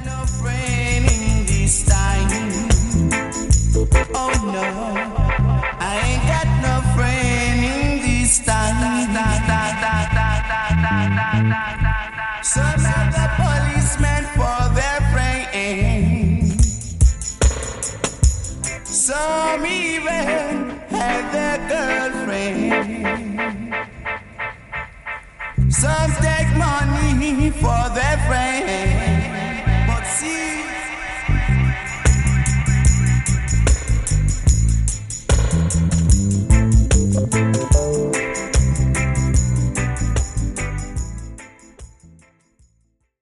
no friend in this time. Oh no, I ain't